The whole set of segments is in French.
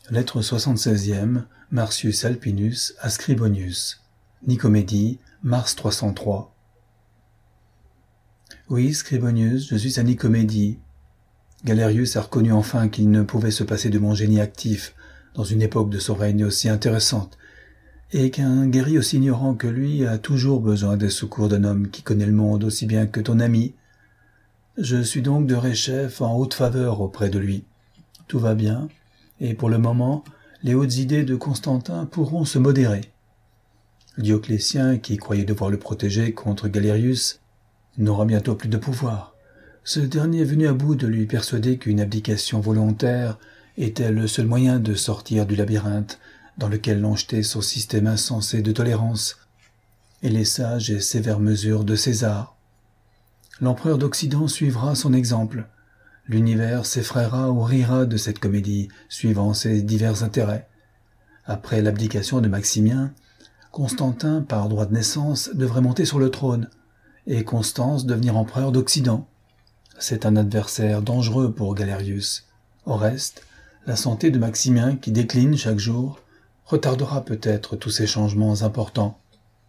Lettre 76e, Marcius Alpinus à Scribonius. Nicomédie, mars 303. Oui, Scribonius, je suis à Nicomédie. Galerius a reconnu enfin qu'il ne pouvait se passer de mon génie actif dans une époque de son règne aussi intéressante, et qu'un guerrier aussi ignorant que lui a toujours besoin des secours d'un homme qui connaît le monde aussi bien que ton ami. Je suis donc de ré-chef en haute faveur auprès de lui. Tout va bien, et pour le moment, les hautes idées de Constantin pourront se modérer. Dioclétien, qui croyait devoir le protéger contre Galerius, n'aura bientôt plus de pouvoir. Ce dernier est venu à bout de lui persuader qu'une abdication volontaire était le seul moyen de sortir du labyrinthe dans lequel l'on jetait son système insensé de tolérance et les sages et sévères mesures de César. L'empereur d'Occident suivra son exemple. L'univers s'effraiera ou rira de cette comédie, suivant ses divers intérêts. Après l'abdication de Maximien, Constantin, par droit de naissance, devrait monter sur le trône, et Constance devenir empereur d'Occident. C'est un adversaire dangereux pour Galerius. Au reste, la santé de Maximien, qui décline chaque jour, retardera peut-être tous ces changements importants.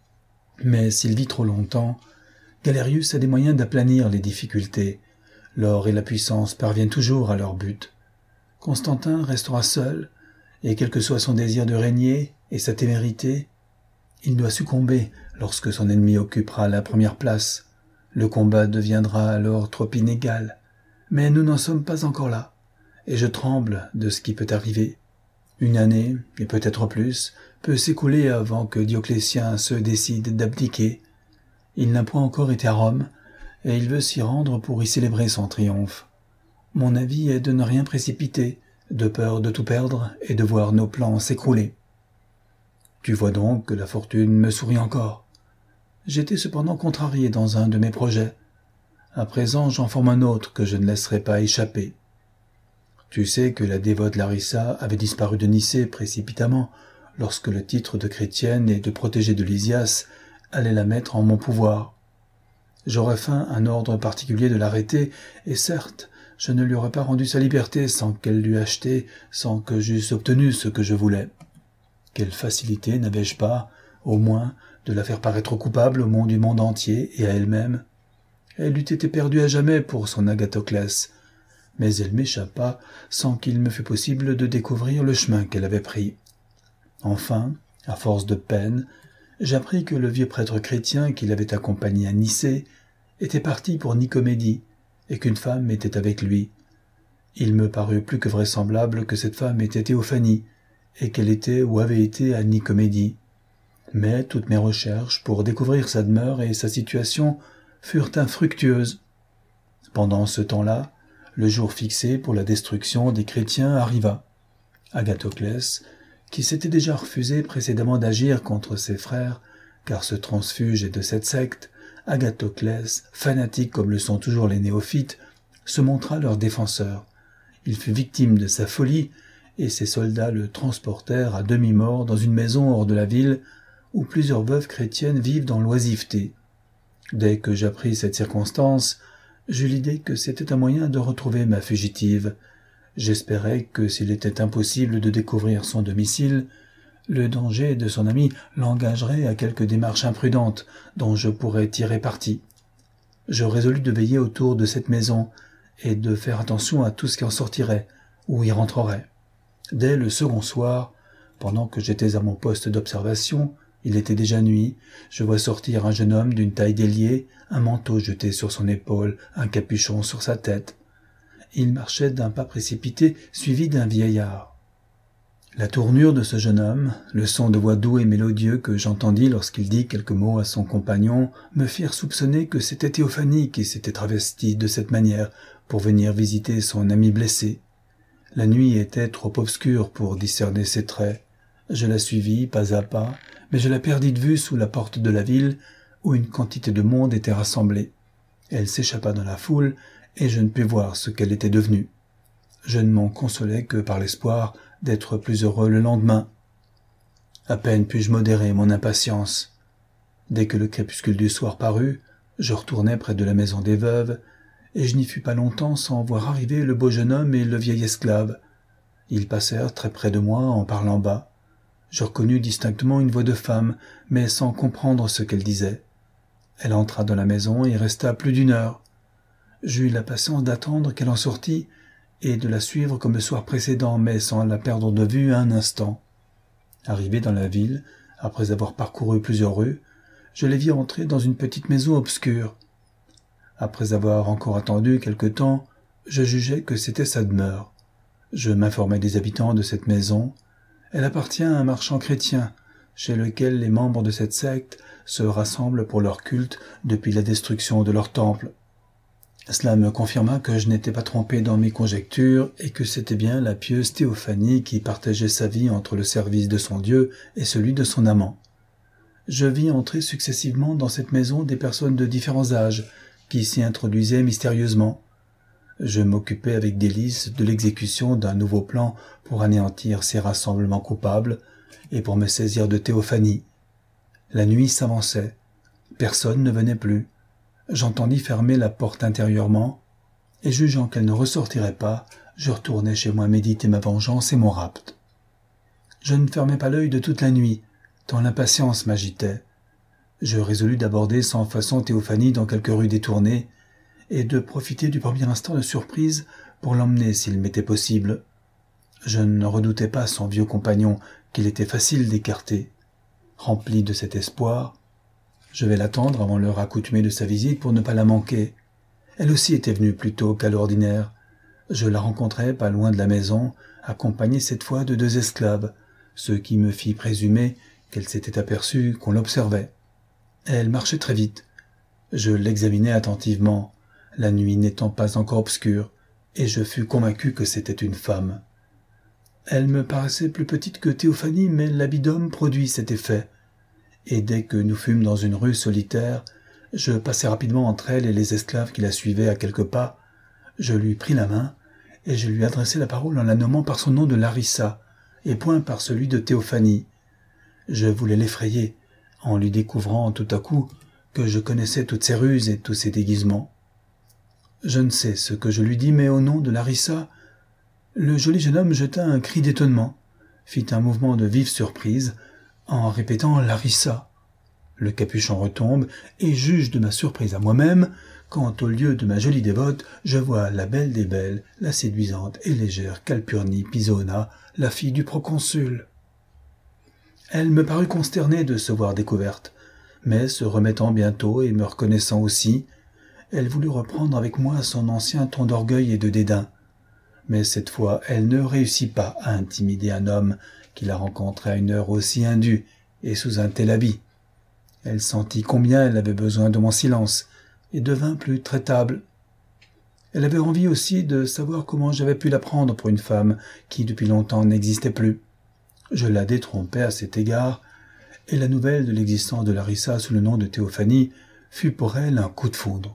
Mais s'il vit trop longtemps, Galerius a des moyens d'aplanir les difficultés. L'or et la puissance parviennent toujours à leur but. Constantin restera seul, et quel que soit son désir de régner et sa témérité, il doit succomber lorsque son ennemi occupera la première place. Le combat deviendra alors trop inégal, mais nous n'en sommes pas encore là, et je tremble de ce qui peut arriver. Une année, et peut-être plus, peut s'écouler avant que Dioclétien se décide d'abdiquer. Il n'a point encore été à Rome, et il veut s'y rendre pour y célébrer son triomphe. Mon avis est de ne rien précipiter, de peur de tout perdre et de voir nos plans s'écrouler. Tu vois donc que la fortune me sourit encore. J'étais cependant contrarié dans un de mes projets. À présent, j'en forme un autre que je ne laisserai pas échapper. Tu sais que la dévote Larissa avait disparu de Nicée précipitamment lorsque le titre de chrétienne et de protégée de Lysias allait la mettre en mon pouvoir. J'aurais feint un ordre particulier de l'arrêter, et certes, je ne lui aurais pas rendu sa liberté sans qu'elle l'eût achetée, sans que j'eusse obtenu ce que je voulais. Quelle facilité n'avais-je pas, au moins, de la faire paraître coupable au monde du monde entier et à elle-même. Elle eût été perdue à jamais pour son Agathoclès, mais elle m'échappa sans qu'il me fût possible de découvrir le chemin qu'elle avait pris. Enfin, à force de peine, j'appris que le vieux prêtre chrétien qui l'avait accompagné à Nicée était parti pour Nicomédie et qu'une femme était avec lui. Il me parut plus que vraisemblable que cette femme était Théophanie et qu'elle était ou avait été à Nicomédie. Mais toutes mes recherches pour découvrir sa demeure et sa situation furent infructueuses. Pendant ce temps-là, le jour fixé pour la destruction des chrétiens arriva. Agathoclès, qui s'était déjà refusé précédemment d'agir contre ses frères, car ce transfuge est de cette secte, Agathoclès, fanatique comme le sont toujours les néophytes, se montra leur défenseur. Il fut victime de sa folie, et ses soldats le transportèrent à demi-mort dans une maison hors de la ville, où plusieurs veuves chrétiennes vivent dans l'oisiveté. Dès que j'appris cette circonstance, j'eus l'idée que c'était un moyen de retrouver ma fugitive. J'espérais que s'il était impossible de découvrir son domicile, le danger de son ami l'engagerait à quelque démarche imprudente dont je pourrais tirer parti. Je résolus de veiller autour de cette maison et de faire attention à tout ce qui en sortirait ou y rentrerait. Dès le second soir, pendant que j'étais à mon poste d'observation, il était déjà nuit, je vois sortir un jeune homme d'une taille déliée, un manteau jeté sur son épaule, un capuchon sur sa tête. Il marchait d'un pas précipité, suivi d'un vieillard. La tournure de ce jeune homme, le son de voix doux et mélodieux que j'entendis lorsqu'il dit quelques mots à son compagnon, me firent soupçonner que c'était Théophanie qui s'était travestie de cette manière pour venir visiter son ami blessé. La nuit était trop obscure pour discerner ses traits. Je la suivis pas à pas, mais je la perdis de vue sous la porte de la ville, où une quantité de monde était rassemblée. Elle s'échappa dans la foule, et je ne pus voir ce qu'elle était devenue. Je ne m'en consolai que par l'espoir d'être plus heureux le lendemain. À peine pus-je modérer mon impatience. Dès que le crépuscule du soir parut, je retournai près de la maison des veuves, et je n'y fus pas longtemps sans voir arriver le beau jeune homme et le vieil esclave. Ils passèrent très près de moi en parlant bas. Je reconnus distinctement une voix de femme, mais sans comprendre ce qu'elle disait. Elle entra dans la maison et resta plus d'1 heure. J'eus la patience d'attendre qu'elle en sortît et de la suivre comme le soir précédent, mais sans la perdre de vue un instant. Arrivé dans la ville, après avoir parcouru plusieurs rues, je les vis entrer dans une petite maison obscure. Après avoir encore attendu quelque temps, je jugeai que c'était sa demeure. Je m'informai des habitants de cette maison. Elle appartient à un marchand chrétien, chez lequel les membres de cette secte se rassemblent pour leur culte depuis la destruction de leur temple. Cela me confirma que je n'étais pas trompé dans mes conjectures et que c'était bien la pieuse Théophanie qui partageait sa vie entre le service de son Dieu et celui de son amant. Je vis entrer successivement dans cette maison des personnes de différents âges qui s'y introduisaient mystérieusement. Je m'occupais avec délice de l'exécution d'un nouveau plan pour anéantir ces rassemblements coupables et pour me saisir de Théophanie. La nuit s'avançait. Personne ne venait plus. J'entendis fermer la porte intérieurement, et jugeant qu'elle ne ressortirait pas, je retournai chez moi méditer ma vengeance et mon rapt. Je ne fermai pas l'œil de toute la nuit, tant l'impatience m'agitait. Je résolus d'aborder sans façon Théophanie dans quelques rues détournées, et de profiter du premier instant de surprise pour l'emmener s'il m'était possible. Je ne redoutais pas son vieux compagnon, qu'il était facile d'écarter. Rempli de cet espoir, je vais l'attendre avant l'heure accoutumée de sa visite pour ne pas la manquer. Elle aussi était venue plus tôt qu'à l'ordinaire. Je la rencontrai pas loin de la maison, accompagnée cette fois de 2 esclaves, ce qui me fit présumer qu'elle s'était aperçue qu'on l'observait. Elle marchait très vite. Je l'examinai attentivement, la nuit n'étant pas encore obscure, et je fus convaincu que c'était une femme. Elle me paraissait plus petite que Théophanie, mais l'habit d'homme produit cet effet. Et dès que nous fûmes dans une rue solitaire, je passai rapidement entre elle et les esclaves qui la suivaient à quelques pas. Je lui pris la main, et je lui adressai la parole en la nommant par son nom de Larissa, et point par celui de Théophanie. Je voulais l'effrayer, en lui découvrant tout à coup que je connaissais toutes ses ruses et tous ses déguisements. Je ne sais ce que je lui dis, mais au nom de Larissa, le joli jeune homme jeta un cri d'étonnement, fit un mouvement de vive surprise, en répétant Larissa. Le capuchon retombe, et juge de ma surprise à moi-même, quand au lieu de ma jolie dévote, je vois la belle des belles, la séduisante et légère Calpurnie Pisona, la fille du proconsul. Elle me parut consternée de se voir découverte, mais se remettant bientôt et me reconnaissant aussi, elle voulut reprendre avec moi son ancien ton d'orgueil et de dédain. Mais cette fois, elle ne réussit pas à intimider un homme qui la rencontrait à une heure aussi indue et sous un tel habit. Elle sentit combien elle avait besoin de mon silence et devint plus traitable. Elle avait envie aussi de savoir comment j'avais pu la prendre pour une femme qui depuis longtemps n'existait plus. Je la détrompais à cet égard, et la nouvelle de l'existence de Larissa sous le nom de Théophanie fut pour elle un coup de foudre.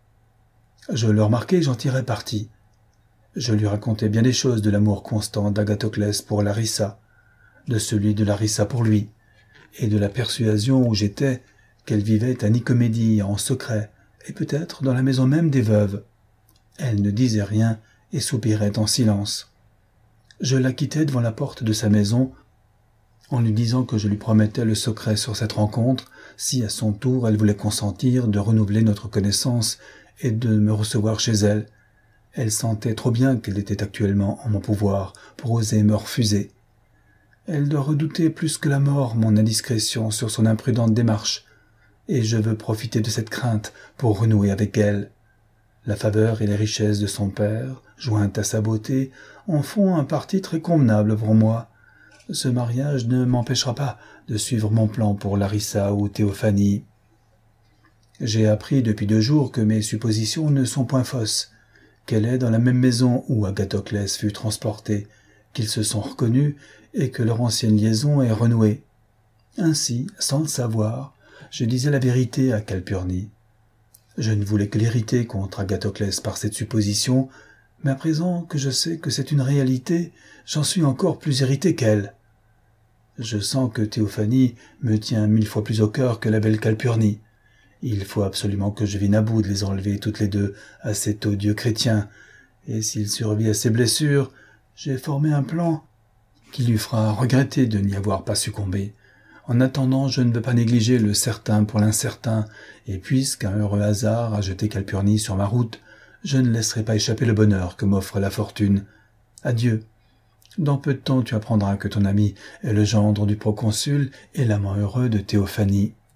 Je le remarquai et j'en tirai parti. Je lui racontai bien des choses de l'amour constant d'Agathoclès pour Larissa, de celui de Larissa pour lui, et de la persuasion où j'étais qu'elle vivait à Nicomédie en secret, et peut-être dans la maison même des veuves. Elle ne disait rien et soupirait en silence. Je la quittai devant la porte de sa maison, en lui disant que je lui promettais le secret sur cette rencontre, si à son tour elle voulait consentir de renouveler notre connaissance et de me recevoir chez elle. Elle sentait trop bien qu'elle était actuellement en mon pouvoir pour oser me refuser. Elle doit redouter plus que la mort mon indiscrétion sur son imprudente démarche, et je veux profiter de cette crainte pour renouer avec elle. La faveur et les richesses de son père, jointes à sa beauté, en font un parti très convenable pour moi. Ce mariage ne m'empêchera pas de suivre mon plan pour Larissa ou Théophanie. J'ai appris depuis 2 jours que mes suppositions ne sont point fausses, qu'elle est dans la même maison où Agathoclès fut transporté, qu'ils se sont reconnus et que leur ancienne liaison est renouée. Ainsi, sans le savoir, je disais la vérité à Calpurnie. Je ne voulais que l'irriter contre Agathoclès par cette supposition, mais à présent que je sais que c'est une réalité, j'en suis encore plus irrité qu'elle. Je sens que Théophanie me tient 1000 fois plus au cœur que la belle Calpurnie. Il faut absolument que je vienne à bout de les enlever toutes les deux à cet odieux chrétien, et s'il survit à ses blessures, J'ai formé un plan qui lui fera regretter de n'y avoir pas succombé. En attendant, je ne veux pas négliger le certain pour l'incertain, et puisqu'un heureux hasard a jeté Calpurnie sur ma route, je ne laisserai pas échapper le bonheur que m'offre la fortune. Adieu. Dans peu de temps, tu apprendras que ton ami est le gendre du proconsul et l'amant heureux de Théophanie.